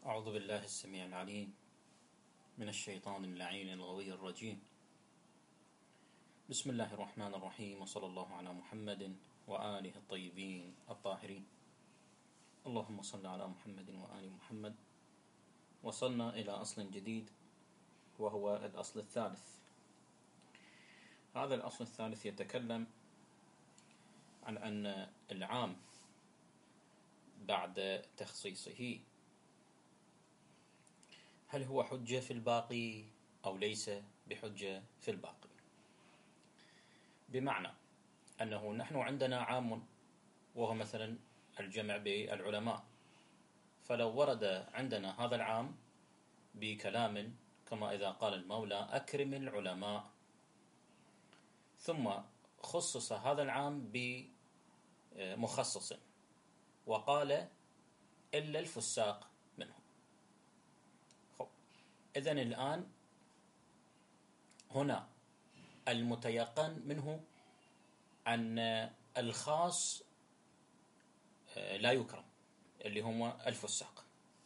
أعوذ بالله السميع العليم من الشيطان اللعين الغوي الرجيم. بسم الله الرحمن الرحيم، وصلى الله على محمد وآله الطيبين الطاهرين. اللهم صل على محمد وآل محمد. وصلنا إلى أصل جديد وهو الأصل الثالث. هذا الأصل الثالث يتكلم عن أن العام بعد تخصيصه هل هو حجة في الباقي أو ليس بحجة في الباقي، بمعنى أنه نحن عندنا عام وهو مثلا الجمع بالعلماء، فلو ورد عندنا هذا العام بكلام كما إذا قال المولى أكرم العلماء، ثم خصص هذا العام بمخصص وقال إلا الفساق منهم. إذن الآن هنا المتيقن منه أن الخاص لا يكرم اللي هم الفساق.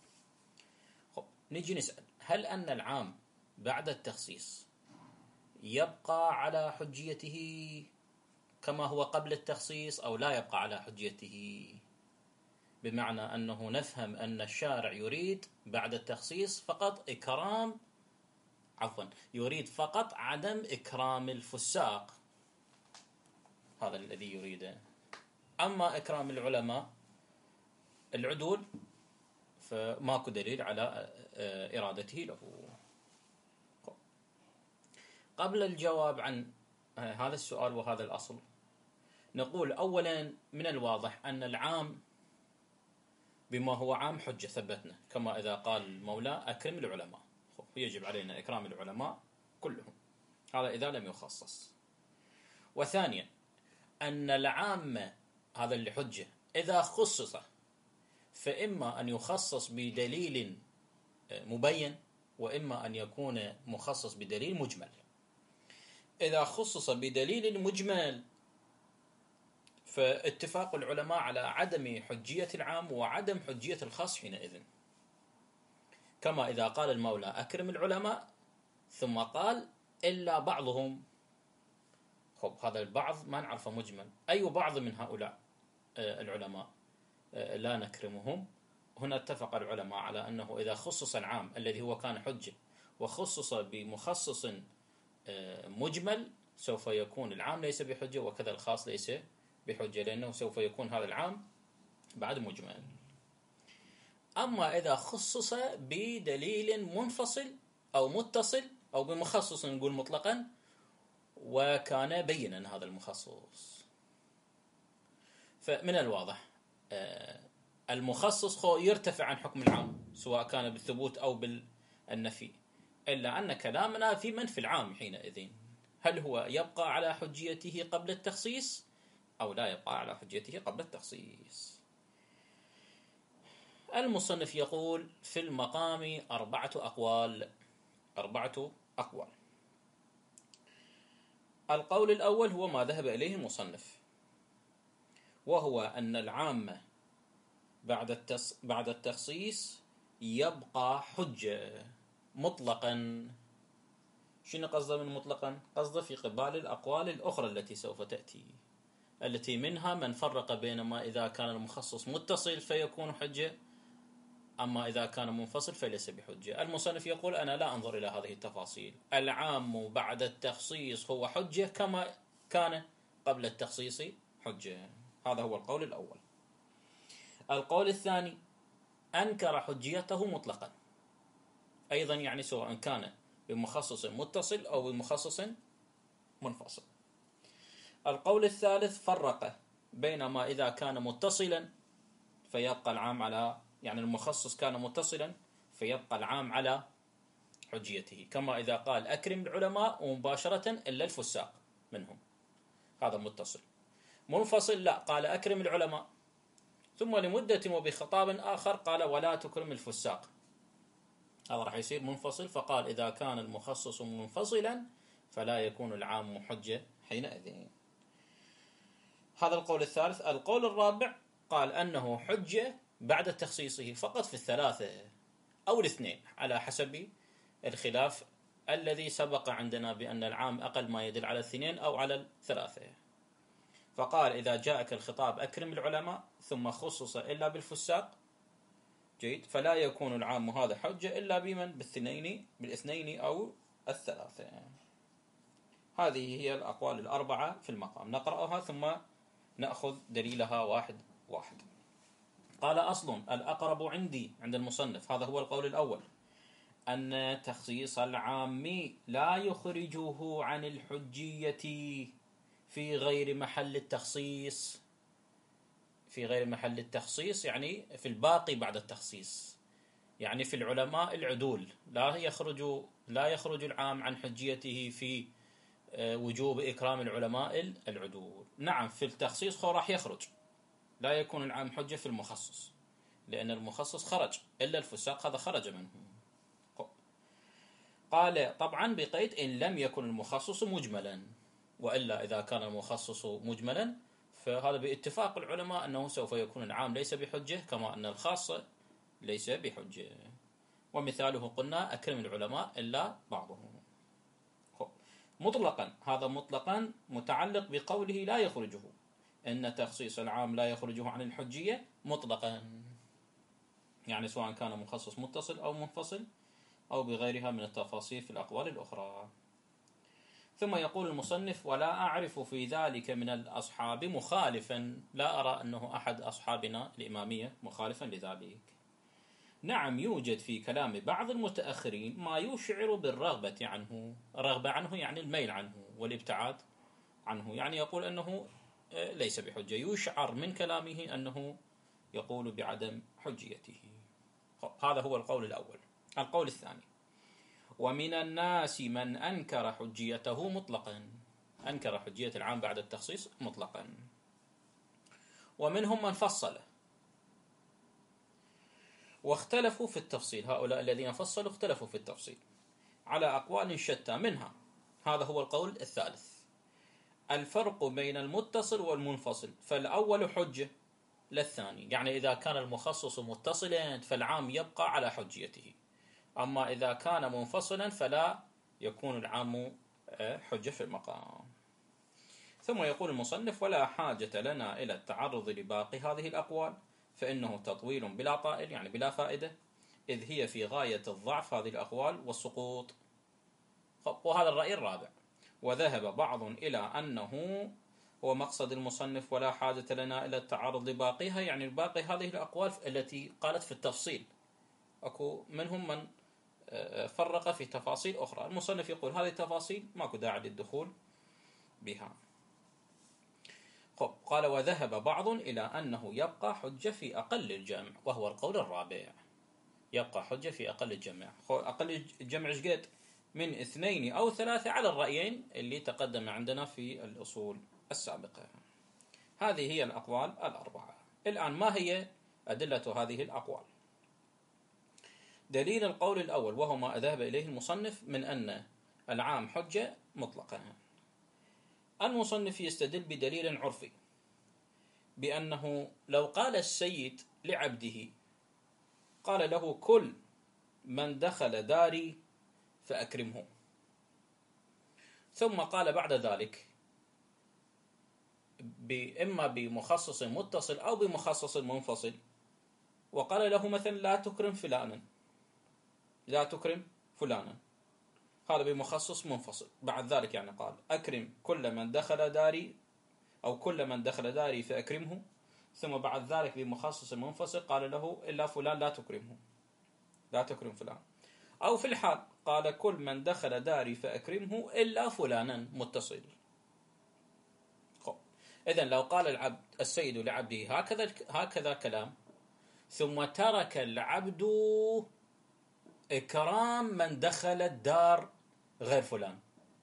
نجي نسأل، هل أن العام بعد التخصيص يبقى على حجيته كما هو قبل التخصيص أو لا يبقى على حجيته؟ بمعنى أنه نفهم أن الشارع يريد بعد التخصيص فقط يريد فقط عدم إكرام الفساق، هذا الذي يريده. أما إكرام العلماء العدول فماكو دليل على إرادته له. قبل الجواب عن هذا السؤال وهذا الأصل، نقول أولا من الواضح أن العام بما هو عام حجة ثبتنا، كما إذا قال المولى أكرم العلماء، يجب علينا إكرام العلماء كلهم، هذا إذا لم يخصص. وثانيا أن العام هذا اللي حجة إذا خصص فإما أن يخصص بدليل مبين وإما أن يكون مخصص بدليل مجمل. إذا خصص بدليل مجمل فاتفاق العلماء على عدم حجية العام وعدم حجية الخاص حينئذ، كما إذا قال المولى أكرم العلماء ثم قال إلا بعضهم. هذا البعض ما نعرفه مجمل، أي بعض من هؤلاء العلماء لا نكرمهم. هنا اتفق العلماء على أنه إذا خصص العام الذي هو كان حجة وخصص بمخصص مجمل سوف يكون العام ليس بحجة، وكذا الخاص ليس بحجة، لأنه سوف يكون هذا العام بعد مجمل. أما إذا خصص بدليل منفصل أو متصل أو بمخصص نقول مطلقا وكان بينا هذا المخصص، فمن الواضح المخصص يرتفع عن حكم العام سواء كان بالثبوت أو بالنفي، إلا أن كلامنا في منفي العام حينئذ، هل هو يبقى على حجيته قبل التخصيص أو لا يبقى على حجيته قبل التخصيص. المصنف يقول في المقام أربعة أقوال. القول الأول هو ما ذهب إليه المصنف، وهو أن العام بعد التخصيص يبقى حجة مطلقا. شنو قصده من مطلقا؟ قصده في قبال الأقوال الأخرى التي سوف تأتي، التي منها من فرق بين ما إذا كان المخصص متصل فيكون حجة، أما إذا كان منفصل فليس بحجة. المصنف يقول أنا لا أنظر إلى هذه التفاصيل، العام بعد التخصيص هو حجة كما كان قبل التخصيص حجة. هذا هو القول الأول. القول الثاني أنكر حجيته مطلقا، أيضا يعني سواء كان بمخصص متصل أو بمخصص منفصل. القول الثالث فرق بين ما إذا كان متصلا فيبقى العام على، يعني المخصص كان متصلا فيبقى العام على حجيته، كما إذا قال أكرم العلماء ومباشرة إلا الفساق منهم، هذا متصل. منفصل لا، قال أكرم العلماء ثم لمدة وبخطاب آخر قال ولا تكرم الفساق، هذا راح يصير منفصل، فقال إذا كان المخصص منفصلا فلا يكون العام حجة حينئذ. هذا القول الثالث. القول الرابع قال أنه حجة بعد تخصيصه فقط في الثلاثة، أو الاثنين على حسب الخلاف الذي سبق عندنا بأن العام أقل ما يدل على الاثنين أو على الثلاثة. فقال إذا جاءك الخطاب أكرم العلماء ثم خصص إلا بالفساق، جيد، فلا يكون العام هذا حجة إلا بمن بالاثنين أو الثلاثة. هذه هي الأقوال الأربعة في المقام، نقرأها ثم نأخذ دليلها واحد واحد. قال أصل الأقرب عندي عند المصنف، هذا هو القول الأول، أن تخصيص العام لا يخرجه عن الحجية في غير محل التخصيص. في غير محل التخصيص يعني في الباقي بعد التخصيص، يعني في العلماء العدول لا يخرج العام عن حجيته في وجوب إكرام العلماء العدول. نعم في التخصيص هو راح يخرج، لا يكون العام حجة في المخصص، لأن المخصص خرج إلا الفساق، هذا خرج منه. قال طبعا بقيد إن لم يكن المخصص مجملا، وإلا إذا كان المخصص مجملا فهذا باتفاق العلماء أنه سوف يكون العام ليس بحجة، كما أن الخاص ليس بحجة. ومثاله قلنا أكرم العلماء إلا بعضهم. مطلقا، هذا مطلقا متعلق بقوله لا يخرجه، إن تخصيص العام لا يخرجه عن الحجية مطلقا، يعني سواء كان مخصص متصل أو منفصل أو بغيرها من التفاصيل في الأقوال الأخرى. ثم يقول المصنف ولا أعرف في ذلك من الأصحاب مخالفا، لا أرى أنه أحد أصحابنا الإمامية مخالفا لذلك. نعم يوجد في كلام بعض المتأخرين ما يشعر بالرغبة عنه، الرغبة عنه يعني الميل عنه والابتعاد عنه، يعني يقول أنه ليس بحجة، يشعر من كلامه أنه يقول بعدم حجيته. هذا هو القول الأول. القول الثاني، ومن الناس من أنكر حجيته مطلقا، أنكر حجية العام بعد التخصيص مطلقا، ومنهم من فصل واختلفوا في التفصيل. هؤلاء الذين فصلوا اختلفوا في التفصيل على أقوال شتى، منها هذا هو القول الثالث، الفرق بين المتصل والمنفصل، فالأول حجة للثاني، يعني إذا كان المخصص متصلا فالعام يبقى على حجيته، أما إذا كان منفصلا فلا يكون العام حجة في المقام. ثم يقول المصنف ولا حاجة لنا إلى التعرض لباقي هذه الأقوال، فإنه تطويل بلا طائل، يعني بلا فائدة، إذ هي في غاية الضعف هذه الأقوال والسقوط. وهذا الرأي الرابع. وذهب بعض إلى أنه هو مقصد المصنف ولا حاجة لنا إلى التعرض لباقيها، يعني باقي هذه الأقوال التي قالت في التفصيل، أكو منهم من فرق في تفاصيل أخرى، المصنف يقول هذه التفاصيل ماكو داعي للدخول بها. قال وذهب بعض إلى أنه يبقى حجة في أقل الجمع، وهو القول الرابع، يبقى حجة في أقل الجمع. أقل الجمع قد؟ من 2 أو 3 على الرأيين اللي تقدم عندنا في الأصول السابقة. هذه هي الأقوال الأربعة. الآن ما هي أدلة هذه الأقوال؟ دليل القول الأول وهو ما ذهب إليه المصنف من أن العام حجة مطلقة. المصنف يستدل بدليل عرفي بأنه لو قال السيد لعبده، قال له كل من دخل داري فأكرمه، ثم قال بعد ذلك إما بمخصص متصل أو بمخصص منفصل، وقال له مثلا لا تكرم فلانا، لا تكرم فلانا، هذا بمخصص منفصل. بعد ذلك يعني قال أكرم كل من دخل داري أو كل من دخل داري فأكرمه، ثم بعد ذلك بمخصص منفصل قال له إلا فلان لا تكرمه، لا تكرم فلان. أو في الحال قال كل من دخل داري فأكرمه إلا فلانا متصل. إذن لو قال السيد لعبده هكذا كلام، ثم ترك العبد إكرام من دخل الدار غير فلان،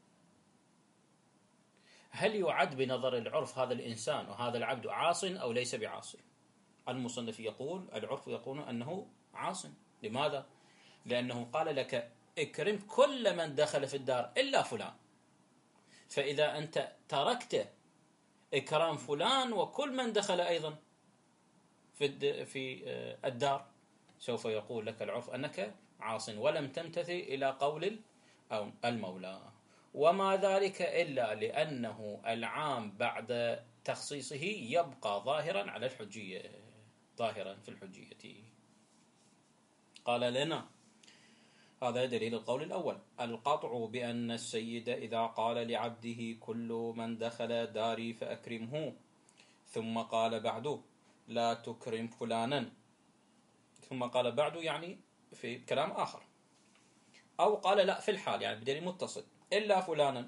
هل يعد بنظر العرف هذا الإنسان وهذا العبد عاصٍ أو ليس بعاصٍ؟ المصنف يقول العرف يقول أنه عاصٍ. لماذا؟ لأنه قال لك اكرم كل من دخل في الدار إلا فلان، فإذا أنت تركت إكرام فلان وكل من دخل أيضا في الدار، سوف يقول لك العرف أنك عاص ولم تمتثل إلى قول المولى. وما ذلك إلا لأنه العام بعد تخصيصه يبقى ظاهرا على الحجية، ظاهرا في الحجية. قال لنا هذا دليل القول الأول: القطع بأن السيد إذا قال لعبده كل من دخل داري فأكرمه، ثم قال بعده لا تكرم فلانا، ثم قال بعده يعني في كلام آخر، أو قال لا في الحال يعني بدليل متصل إلا فلانا،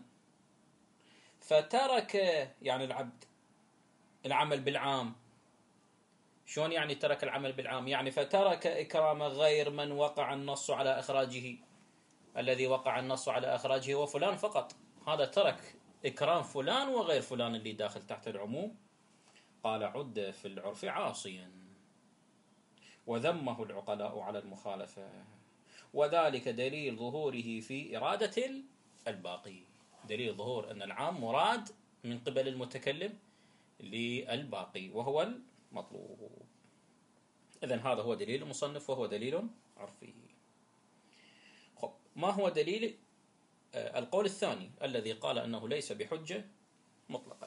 فترك يعني العبد العمل بالعام. شلون يعني ترك العمل بالعام؟ يعني فترك إكرام غير من وقع النص على إخراجه. الذي وقع النص على إخراجه هو فلان فقط، هذا ترك إكرام فلان وغير فلان اللي داخل تحت العموم. قال عد في العرف عاصيا، وذمه العقلاء على المخالفة، وذلك دليل ظهوره في إرادة الباقي. دليل ظهور أن العام مراد من قبل المتكلم للباقي وهو المطلوب. إذن هذا هو دليل المصنف وهو دليل عرفي. ما هو دليل القول الثاني الذي قال أنه ليس بحجة مطلقا؟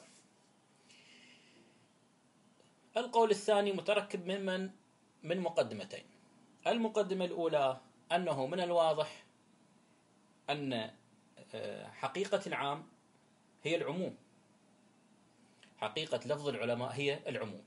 القول الثاني متركب من مقدمتين. المقدمة الأولى أنه من الواضح أن حقيقة العام هي العموم، حقيقة لفظ العلماء هي العموم،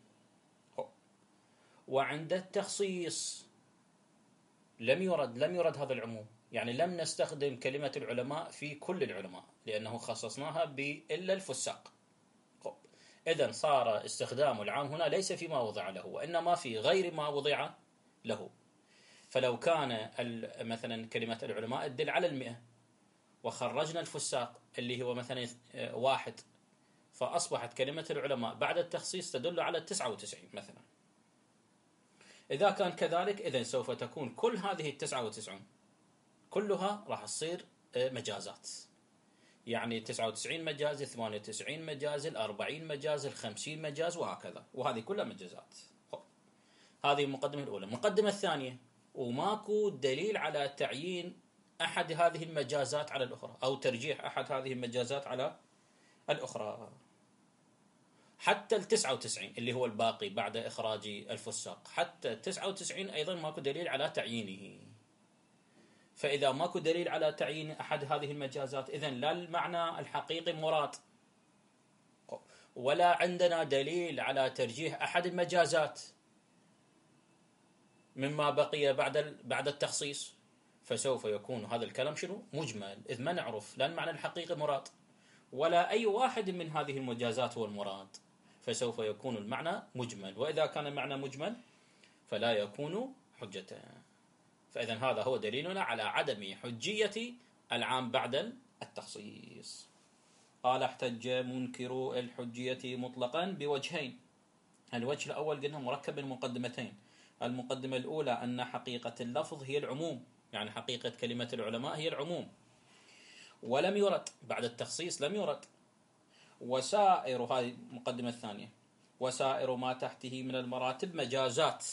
وعند التخصيص لم يرد هذا العموم، يعني لم نستخدم كلمة العلماء في كل العلماء لأنه خصصناها إلا الفساق. إذن صار استخدام العام هنا ليس فيما وضع له وإنما في غير ما وضع له. فلو كان مثلا كلمة العلماء تدل على 100 وخرجنا الفساق اللي هو مثلا 1، فأصبحت كلمة العلماء بعد التخصيص تدل على 99 مثلا. إذا كان كذلك إذن سوف تكون كل هذه 99 كلها راح تصير مجازات، يعني 99 مجاز، 98 مجاز، 40 مجاز، 50 مجاز، وهكذا، وهذه كلها مجازات. هذه المقدمة الأولى. المقدمة الثانية: وماكو دليل على تعيين أحد هذه المجازات على الأخرى أو ترجيح أحد هذه المجازات على الأخرى. حتى 99 اللي هو الباقي بعد إخراج الفساق، حتى 99 أيضا ماكو دليل على تعيينه. فإذا ماكو دليل على تعيين أحد هذه المجازات إذن لا المعنى الحقيقي مراد، ولا عندنا دليل على ترجيح أحد المجازات مما بقي بعد التخصيص، فسوف يكون هذا الكلام شنو؟ مجمل، إذ ما نعرف لا المعنى الحقيقي مراد ولا أي واحد من هذه المجازات هو المراد، فسوف يكون المعنى مجمل، وإذا كان المعنى مجمل فلا يكون حجة. فإذن هذا هو دليلنا على عدم حجية العام بعد التخصيص. قال احتج منكر الحجية مطلقا بوجهين. الوجه الأول قلنا مركب من مقدمتين. المقدمة الأولى أن حقيقة اللفظ هي العموم، يعني حقيقة كلمة العلماء هي العموم، ولم يرد بعد التخصيص، لم يرد. وسائر، هذه المقدمة الثانية، وسائر ما تحته من المراتب مجازات،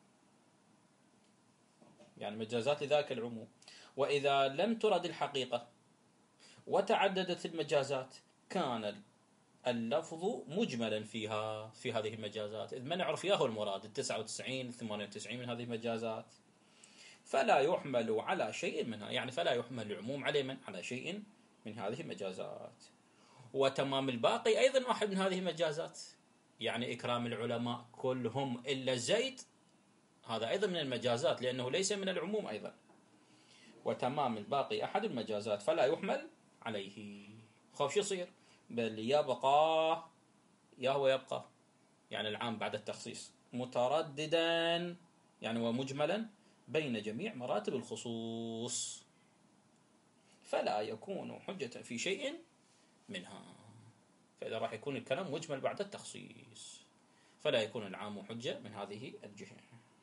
يعني مجازات لذاك العموم. وإذا لم ترد الحقيقة وتعددت المجازات كان اللفظ مجملا فيها في هذه المجازات، إذ ما نعرف ياهو المراد 99 98 من هذه المجازات، فلا يحمل على شيء منها، يعني فلا يحمل العموم على شيء من هذه المجازات. وتمام الباقي أيضا واحد من هذه المجازات، يعني إكرام العلماء كلهم إلا زيد، هذا أيضا من المجازات لأنه ليس من العموم أيضا. وتمام الباقي أحد المجازات فلا يحمل عليه. خوف شو يصير؟ بل يبقى، هو يبقى يعني العام بعد التخصيص مترددا يعني ومجملا بين جميع مراتب الخصوص، فلا يكون حجة في شيء منها. فإذا راح يكون الكلام مجمل بعد التخصيص فلا يكون العام حجة من هذه الجهة.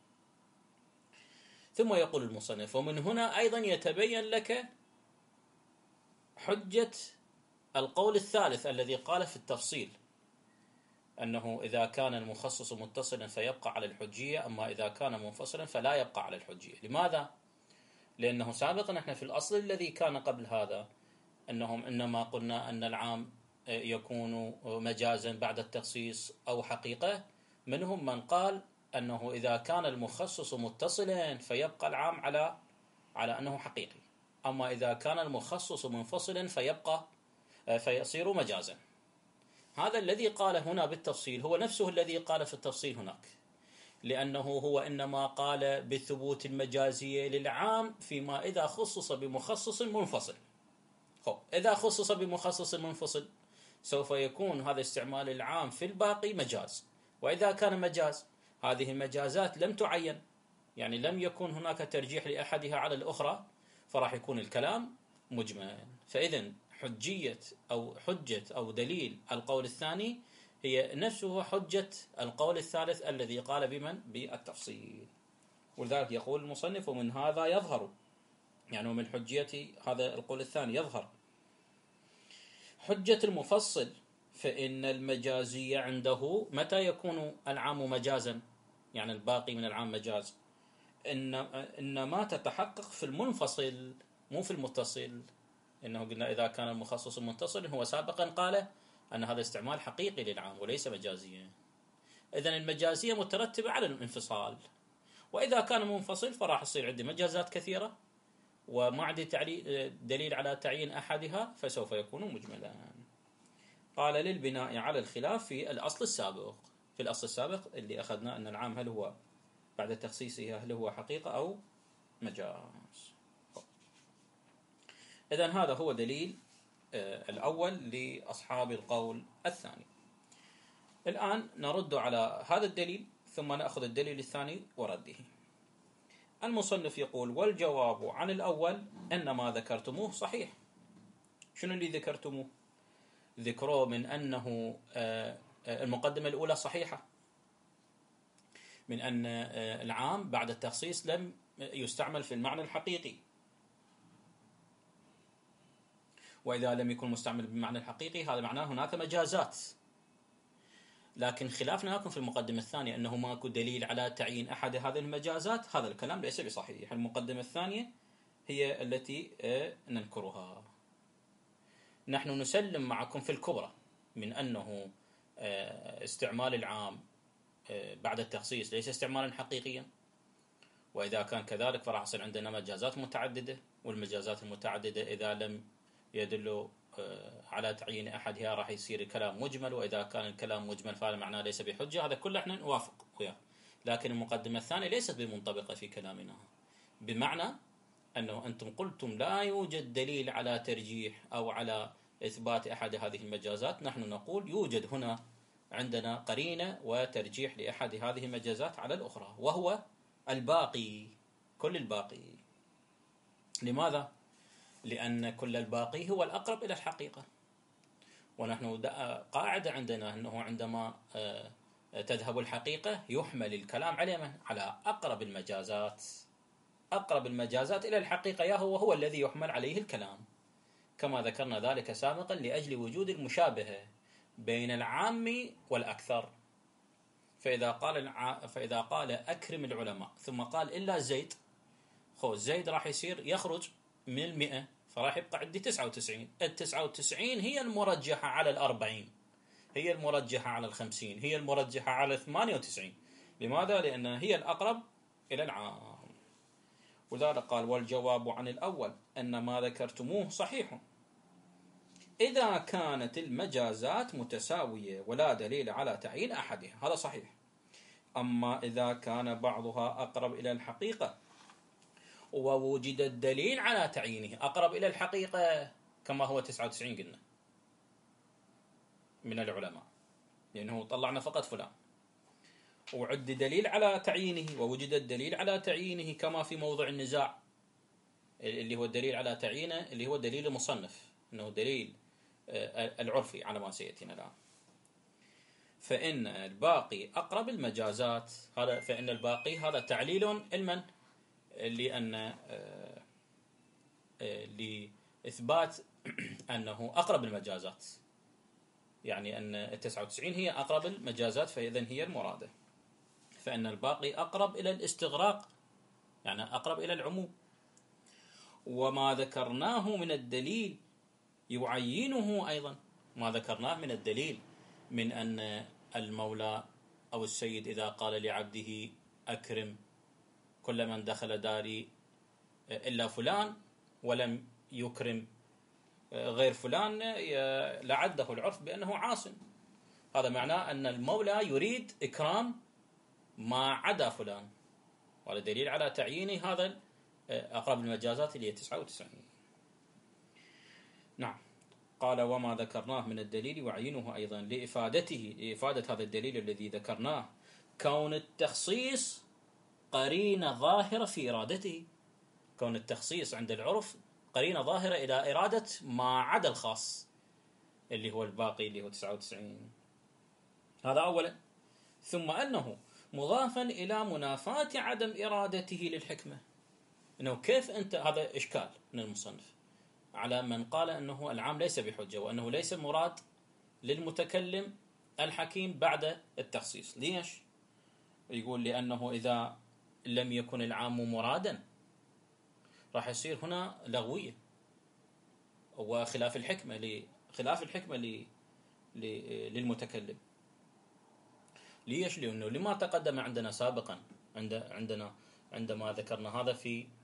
ثم يقول المصنف: ومن هنا أيضا يتبين لك حجة القول الثالث الذي قال في التفصيل، أنه إذا كان المخصص متصلا فيبقى على الحجية، أما إذا كان منفصلا فلا يبقى على الحجية. لماذا؟ لأنه سابقا احنا في الأصل الذي كان قبل هذا أنهم إنما قلنا أن العام يكون مجازا بعد التخصيص أو حقيقة. منهم من قال أنه إذا كان المخصص متصلا فيبقى العام على أنه حقيقي، أما إذا كان المخصص منفصلا فيصير مجازا. هذا الذي قال هنا بالتفصيل هو نفسه الذي قال في التفصيل هناك، لأنه هو إنما قال بالثبوت المجازية للعام فيما إذا خصص بمخصص منفصل. إذا خصص بمخصص منفصل سوف يكون هذا استعمال العام في الباقي مجاز، وإذا كان مجاز هذه المجازات لم تعين، يعني لم يكن هناك ترجيح لأحدها على الأخرى، فراح يكون الكلام مجمل. فإذا حجة أو دليل القول الثاني هي نفسه حجة القول الثالث الذي قال بالتفصيل. ولذلك يقول المصنف ومن هذا يظهر، يعني ومن حجية هذا القول الثاني يظهر حجة المفصل، فإن المجازية عنده متى يكون العام مجازا، يعني الباقي من العام مجاز، إنما تتحقق في المنفصل مو في المتصل. إنه قلنا إذا كان المخصص متصل، هو سابقا قال أن هذا استعمال حقيقي للعام وليس مجازيا، إذن المجازية مترتبة على الانفصال. وإذا كان منفصل فراح يصير عندي مجازات كثيرة وما عندي دليل على تعيين أحدها، فسوف يكون مجملا. قال للبناء على الخلاف في الأصل السابق. في الأصل السابق اللي أخذنا أن العام هل هو بعد تخصيصه هل هو حقيقة أو مجاز. إذن هذا هو دليل الأول لأصحاب القول الثاني. الآن نرد على هذا الدليل ثم نأخذ الدليل الثاني ورده. المصنف يقول والجواب عن الأول أن ما ذكرتموه صحيح. شنو اللي ذكرتموه؟ ذكروه من أنه المقدمة الأولى صحيحة، من أن العام بعد التخصيص لم يستعمل في المعنى الحقيقي، وإذا لم يكن مستعمل بالمعنى الحقيقي هذا معناه هناك مجازات. لكن خلافنا لكم في المقدمة الثانية أنه ماكو دليل على تعيين أحد هذه المجازات، هذا الكلام ليس بصحيح. المقدمة الثانية هي التي ننكرها. نحن نسلم معكم في الكبرى من أنه استعمال العام بعد التخصيص ليس استعمالا حقيقيا، وإذا كان كذلك فراح يصير عندنا مجازات متعددة، والمجازات المتعددة إذا لم يدل على تعيين أحدها راح يصير الكلام مجمل، وإذا كان الكلام مجمل فهذا معناه ليس بحجة. هذا كله احنا نوافق وياه، لكن المقدمة الثانية ليست بمنطبقة في كلامنا، بمعنى أنه أنتم قلتم لا يوجد دليل على ترجيح أو على إثبات أحد هذه المجازات، نحن نقول يوجد هنا عندنا قرينة وترجيح لأحد هذه المجازات على الأخرى، وهو الباقي، كل الباقي. لماذا؟ لأن كل الباقي هو الأقرب إلى الحقيقة، ونحن قاعدة عندنا أنه عندما تذهب الحقيقة يحمل الكلام على أقرب المجازات. أقرب المجازات إلى الحقيقة يا هو الذي يحمل عليه الكلام، كما ذكرنا ذلك سابقا لأجل وجود المشابهة بين العام والأكثر. فإذا قال أكرم العلماء ثم قال إلا زيد، زيد راح يخرج من 100، فراح يبقى عندي 99. 99 هي المرجحة على 40، هي المرجحة على 50، هي المرجحة على 98. لماذا؟ لأنها هي الأقرب إلى العام. ولذلك قال والجواب عن الأول أن ما ذكرتموه صحيح إذا كانت المجازات متساوية ولا دليل على تعيين أحدها، هذا صحيح. أما إذا كان بعضها أقرب إلى الحقيقة ووجد الدليل على تعيينه، أقرب إلى الحقيقة كما هو 99 قلنا من العلماء، لأنه طلعنا فقط فلان، وعد دليل على تعيينه ووجد الدليل على تعيينه كما في موضع النزاع اللي هو الدليل على تعيينه، اللي هو دليل المصنف أنه دليل العرفي على ما سيأتينا الآن. فإن الباقي أقرب المجازات، فإن الباقي هذا تعليل علما لأن لإثبات أنه أقرب المجازات. يعني أن 99 هي أقرب المجازات، فإذن هي المرادة، فإن الباقي أقرب إلى الاستغراق، يعني أقرب إلى العموم. وما ذكرناه من الدليل يعينه أيضا، ما ذكرناه من الدليل من أن المولى أو السيد إذا قال لعبده أكرم كل من دخل داري إلا فلان، ولم يكرم غير فلان، لعده العرف بأنه عاص. هذا معناه أن المولى يريد إكرام ما عدا فلان، وهذا دليل على تعيين هذا أقرب المجازات اللي هي 99. نعم. قال وما ذكرناه من الدليل يعينه أيضا لإفادة هذا الدليل الذي ذكرناه كون التخصيص قرينة ظاهرة في إرادته. كون التخصيص عند العرف قرينة ظاهرة إلى إرادة ما عدا الخاص اللي هو الباقي اللي هو 99. هذا أولا. ثم أنه مضافا إلى منافاة عدم إرادته للحكمة. إنه كيف أنت، هذا إشكال من المصنف على من قال أنه العام ليس بحجة، وأنه ليس مراد للمتكلم الحكيم بعد التخصيص. ليش؟ يقول لأنه إذا لم يكن العام مرادا راح يصير هنا لغوية وخلاف الحكمة، للمتكلم. ليش؟ لأنه لما تقدم عندنا سابقا عندما ذكرنا هذا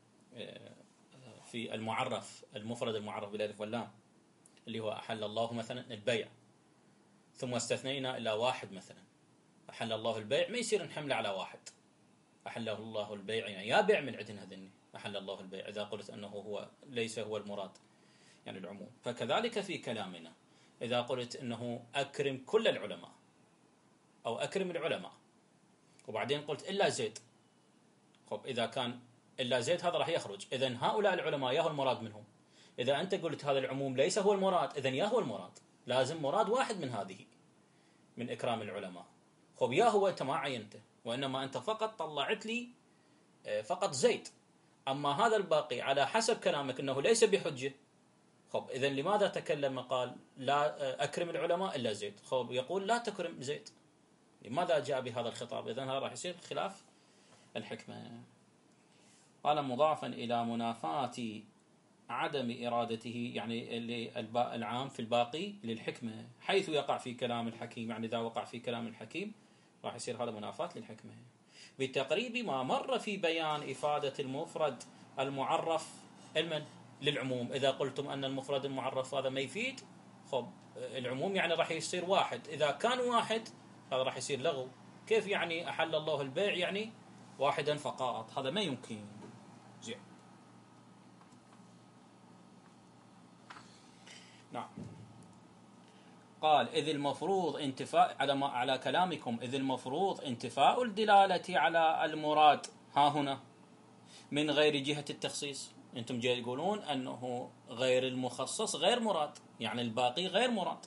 في المعرف، المفرد المعرف بالالف واللام، اللي هو أحل الله مثلا البيع، ثم استثنينا إلى واحد مثلا، أحل الله البيع، ما يصير نحمله على واحد. أحل الله البيع يعني يا بيع من عندنا هذني، أحل الله البيع إذا قلت أنه هو ليس هو المراد يعني العموم. فكذلك في كلامنا إذا قلت أنه أكرم كل العلماء أو أكرم العلماء وبعدين قلت إلا زيد، خب إذا كان إلا زيد هذا راح يخرج، إذن هؤلاء العلماء يا هو المراد منهم. إذا أنت قلت هذا العموم ليس هو المراد، إذن يا هو المراد، لازم مراد واحد من هذه من إكرام العلماء. خب يا هو أنت ما عينته، وإنما أنت فقط طلعت لي فقط زيد، أما هذا الباقي على حسب كلامك أنه ليس بحجة. خب إذن لماذا تكلم قال لا أكرم العلماء إلا زيد؟ خب يقول لا تكرم زيد، لماذا جاء بهذا الخطاب؟ إذن هذا راح يصير خلاف الحكمة. قال مضافا إلى منافاة عدم إرادته، يعني العام في الباقي للحكمة، حيث يقع في كلام الحكيم، يعني إذا وقع في كلام الحكيم راح يصير هذا منافاة للحكمة. بتقريب ما مر في بيان إفادة المفرد المعرف علما للعموم. إذا قلتم أن المفرد المعرف هذا ما يفيد، خب العموم يعني راح يصير واحد، إذا كان واحد هذا راح يصير لغو. كيف يعني أحل الله البيع يعني واحدا فقط؟ هذا ما يمكن. زين. نعم. قال إذ المفروض انتفاء على كلامكم، إذ المفروض انتفاء الدلالة على المراد ها هنا من غير جهة التخصيص. أنتم جاي تقولون أنه غير المخصص غير مراد، يعني الباقي غير مراد،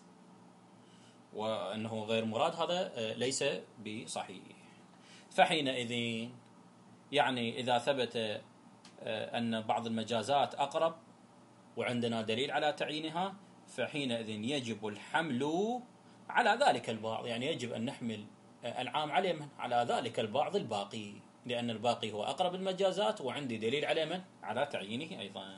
وأنه غير مراد هذا ليس بصحيح. فحينئذ يعني إذا ثبت أن بعض المجازات أقرب وعندنا دليل على تعيينها، فحينئذ يجب الحمل على ذلك البعض، يعني يجب أن نحمل العام على من؟ على ذلك البعض الباقي، لأن الباقي هو أقرب المجازات وعندي دليل على من؟ على تعيينه أيضا.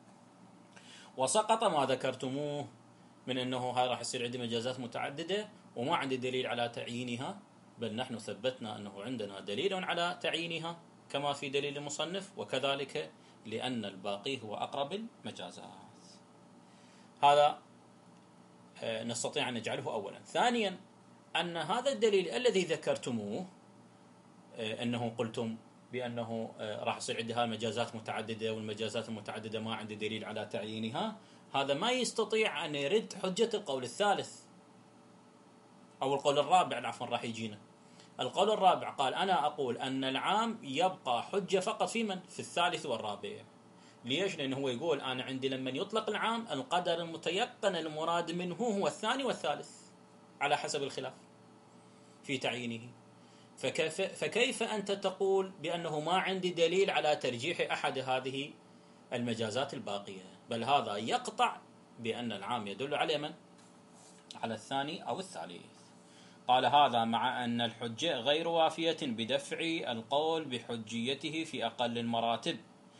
وسقط ما ذكرتموه من أنه هاي راح يصير عندي مجازات متعددة وما عندي دليل على تعيينها، بل نحن ثبتنا أنه عندنا دليل على تعيينها كما في دليل المصنف، وكذلك لأن الباقي هو أقرب المجازات. هذا نستطيع أن نجعله أولا. ثانيا أن هذا الدليل الذي ذكرتموه أنه قلتم بأنه راح يصير عندي هاي مجازات متعددة، والمجازات المتعددة ما عندي دليل على تعيينها، هذا ما يستطيع أن يرد حجة القول الثالث أو القول الرابع. عفوا راح يجينا القول الرابع، قال أنا أقول أن العام يبقى حجة فقط في من؟ في الثالث والرابع. ليش؟ لأنه هو يقول أنا عندي لما يطلق العام القدر المتيقن المراد منه هو الثاني والثالث على حسب الخلاف في تعيينه. فكيف أنت تقول بأنه ما عندي دليل على ترجيح أحد هذه المجازات الباقية؟ بل هذا يقطع بأن العام يدل على من؟ على الثاني أو الثالث. قال هذا مع أن الحجة غير وافية بدفع القول بحجيته في أقل المراتب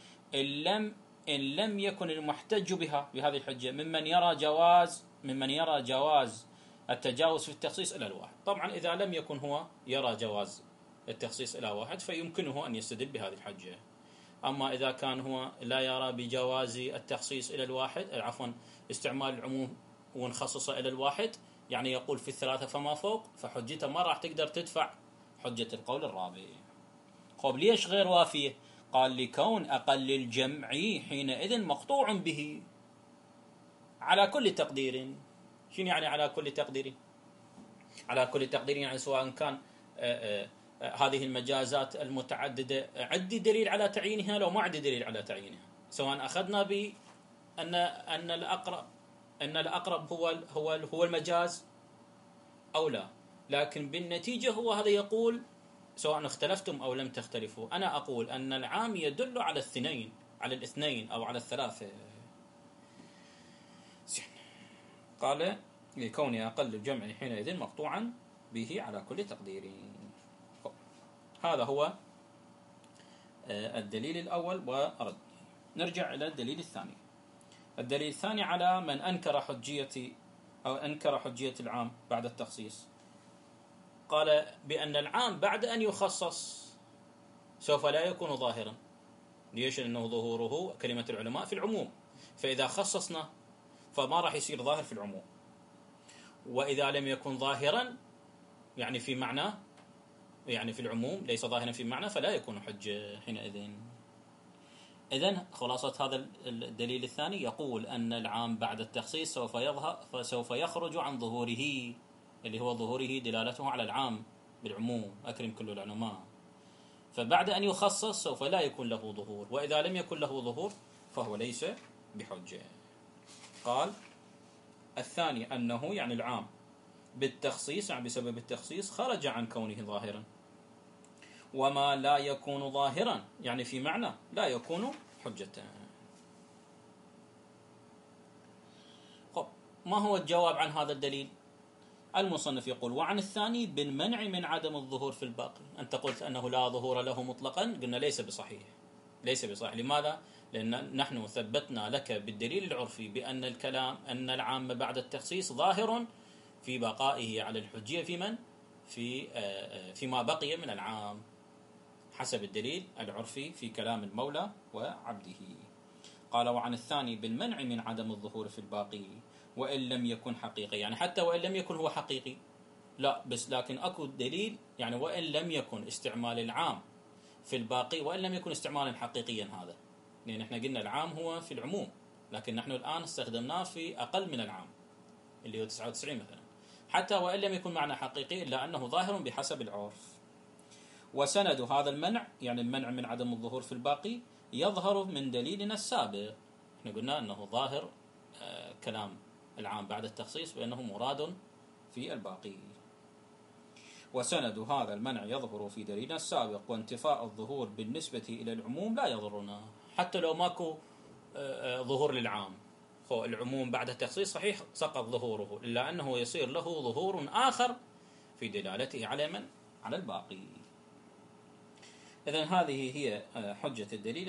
إن لم يكن المحتج بها بهذه الحجة ممن يرى جواز التجاوز في التخصيص إلى الواحد. طبعا إذا لم يكن هو يرى جواز التخصيص إلى واحد فيمكنه أن يستدل بهذه الحجة. أما إذا كان هو لا يرى بجواز التخصيص إلى الواحد، عفوا استعمال العموم ونخصصه إلى الواحد، يعني يقول في الثلاثة فما فوق، فحجته ما راح تقدر تدفع حجة القول الرابع. طيب ليش غير وافية؟ قال لكون أقل الجمع حينئذ مقطوع به على كل تقدير. شنو يعني على كل تقدير؟ على كل تقدير يعني سواء كان هذه المجازات المتعددة عندي دليل على تعيينها لو ما عندي دليل على تعيينها، سواء أخذنا أن الأقرب هو المجاز أو لا، لكن بالنتيجة هو هذا يقول سواء اختلفتم أو لم تختلفوا، أنا أقول أن العام يدل على الاثنين أو على الثلاثة. قال لكون أقل الجمع حينئذ مقطوعا به على كل تقدير. هذا هو الدليل الأول ورد. نرجع إلى الدليل الثاني. الدليل الثاني على من أنكر حجية العام بعد التخصيص. قال بأن العام بعد أن يخصص سوف لا يكون ظاهرا. ليش؟ لأنه ظهوره كلمة العلماء في العموم، فإذا خصصنا فما راح يصير ظاهر في العموم، وإذا لم يكن ظاهرا يعني في معنى، يعني في العموم ليس ظاهرا في معنى، فلا يكون حجة حينئذ. إذن خلاصة هذا الدليل الثاني يقول أن العام بعد التخصيص سوف يخرج عن ظهوره، اللي هو ظهوره دلالته على العام بالعموم، أكرم كل العلماء. فبعد أن يخصص سوف لا يكون له ظهور، وإذا لم يكن له ظهور فهو ليس بحجة. قال الثاني أنه يعني العام بالتخصيص، يعني بسبب التخصيص خرج عن كونه ظاهرا، وما لا يكون ظاهرا يعني في معنى لا يكون حجة. ما هو الجواب عن هذا الدليل؟ المصنف يقول وعن الثاني بالمنع من عدم الظهور في الباقي. أنت قلت أنه لا ظهور له مطلقا، قلنا ليس بصحيح. لماذا؟ لأن نحن ثبتنا لك بالدليل العرفي بأن الكلام أن العام بعد التخصيص ظاهر في بقائه على الحجية فيما بقي من العام حسب الدليل العرفي في كلام المولى وعبده. قال وعن الثاني بالمنع من عدم الظهور في الباقي وإن لم يكن حقيقي، يعني حتى وإن لم يكن هو حقيقي لا، بس لكن أكو دليل يعني وإن لم يكن استعمال العام في الباقي، وإن لم يكن استعمالا حقيقيا هذا، لأن احنا قلنا العام هو في العموم، لكن نحن الآن استخدمناه في أقل من العام اللي هو 99 مثلا، حتى وإن لم يكن معنى حقيقي إلا أنه ظاهر بحسب العرف. وسند هذا المنع يعني المنع من عدم الظهور في الباقي يظهر من دليلنا السابق. احنا قلنا أنه ظاهر كلام العام بعد التخصيص بأنه مراد في الباقي. وسند هذا المنع يظهر في دليلنا السابق، وانتفاء الظهور بالنسبة إلى العموم لا يضرنا حتى لو ماكو ظهور للعام. العموم بعد التخصيص صحيح سقط ظهوره، إلا أنه يصير له ظهور آخر في دلالته على من؟ على الباقي. إذن هذه هي حجة الدليل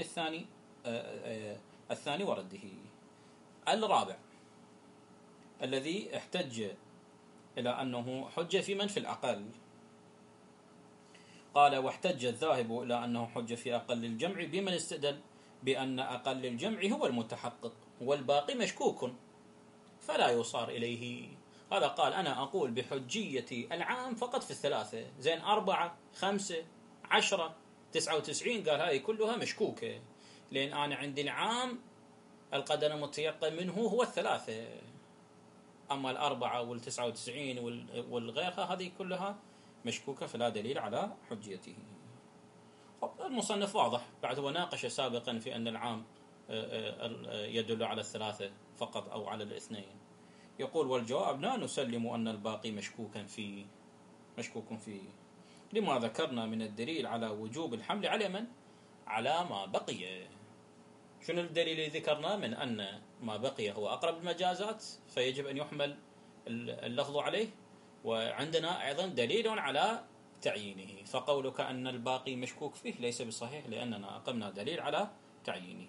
الثاني ورده. الرابع الذي احتج إلى أنه حجة في من في الأقل. قال واحتج الذاهب إلى أنه حجة في أقل الجمع بمن استدل بأن أقل الجمع هو المتحقق والباقي مشكوك فلا يصار إليه. هذا قال أنا أقول بحجية العام فقط في الثلاثة، زين 4 5 10 99 قال هاي كلها مشكوكة، لأن أنا عندي العام القدر المتيقن منه هو الثلاثة، أما 4 وال99 والغيرها هذه كلها مشكوكة فلا دليل على حجيته. المصنف واضح بعد هو ناقش سابقا في أن العام يدل على الثلاثة فقط أو على الاثنين. يقول والجواب لا نسلم أن الباقي مشكوك فيه لما ذكرنا من الدليل على وجوب الحمل على من؟ على ما بقي. شنو الدليل اللي ذكرنا؟ من أن ما بقي هو أقرب المجازات فيجب أن يحمل اللفظ عليه، وعندنا أيضا دليل على تعيينه، فقولك أن الباقي مشكوك فيه ليس بصحيح، لأننا أقمنا دليل على تعيينه.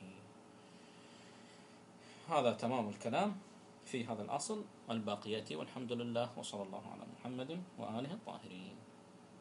هذا تمام الكلام في هذا الأصل الباقيات، والحمد لله، وصلى الله على محمد وآله الطاهرين.